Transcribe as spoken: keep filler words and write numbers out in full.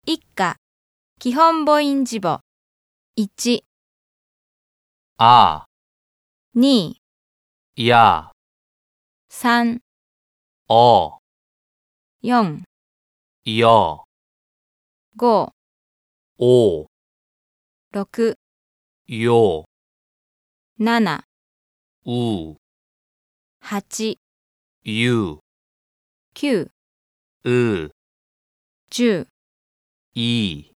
一課、基本母音字母。いち、 あ、 に、 や、 さん、 お、 よん、 よ、 ご、 お、 ろく、 よ、 なな、 う、 はち、 ゆ、 きゅう、 う、 じゅう。 い。